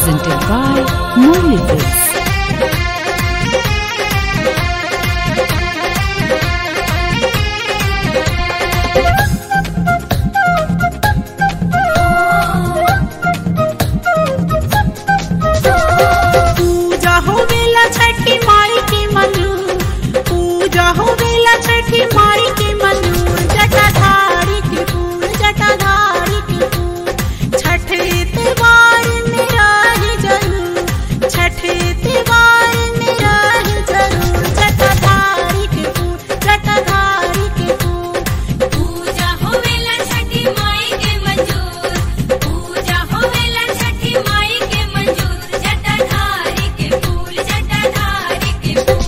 presented by Moonlights. पूजा होवेला छठी माई के मंजूर, पूजा होवेला छठी माई के मंजूर। जटाधारी के फूल, जटाधारी के फूल, छठे त्योहार मेरा ही जरूर, छठे त्योहार मेरा ही जरूर। जटाधारी के फूल, जटाधारी के फूल, पूजा होवेला छठी माई के मंजूर, पूजा होवेला छठी माई के मंजूर। जटाधारी के फूल, जटाधारी के फूल।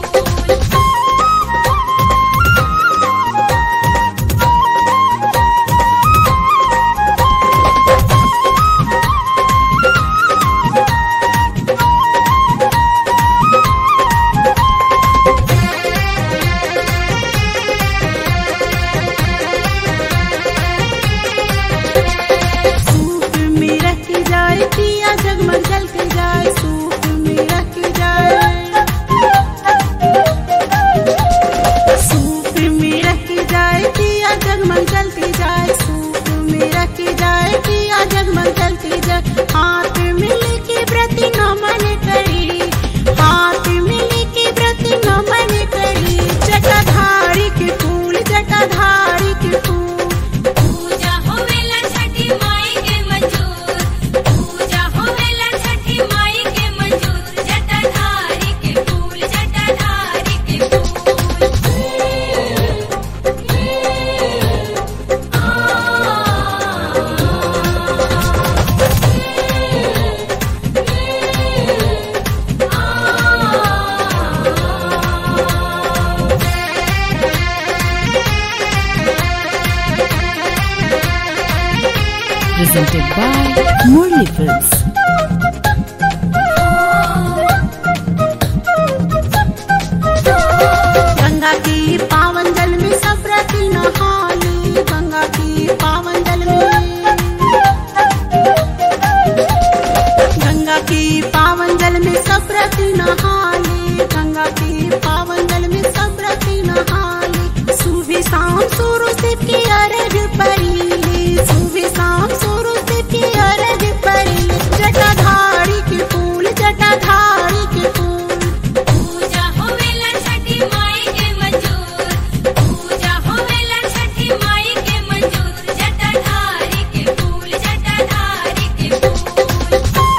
सूप में रख जाए दिया जगमग जल के जाए, सूप में रख जाए, सूप में रख जाए दिया जगमग जलती जाए, सूप में रख जाए दिया जगमग जलती जाए। हाथ मिल के व्रती नमन करी, हाथ मिल के व्रती नमन करी। जटाधारी के फूल, जटाधारी के फूल, पूजा होवेला छठी माई के मंजूर, पूजा होवेला छठी माई के मंजूर। जटाधारी के फूल, जटाधारी के फूल। Presented by Moonlights. गंगा की पावन जल में सब रति नहाली, गंगा की पावन जल में, गंगा की पावन जल में सब रति नहाली, गंगा की पावन जल में सब रति नहाली। सुबह शाम सूरज की अर्घ पड़ी, सुबह शाम सूरज की अर्घ पड़ी। जटाधारी के फूल, जटाधारी के फूल, पूजा होवेला छठी माई के मंजूर, पूजा होवेला छठी माई के मंजूर। जटाधारी के फूल, जटाधारी के फूल।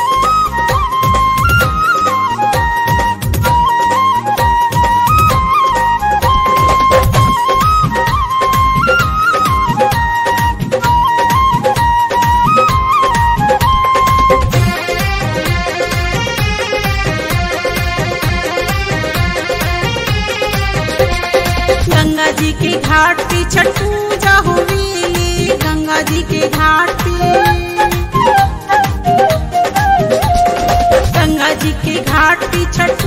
गंगा जी के घाट पे छठ पूजा होवेली, गंगा जी के घाट पे, गंगा जी के घाट पे छठ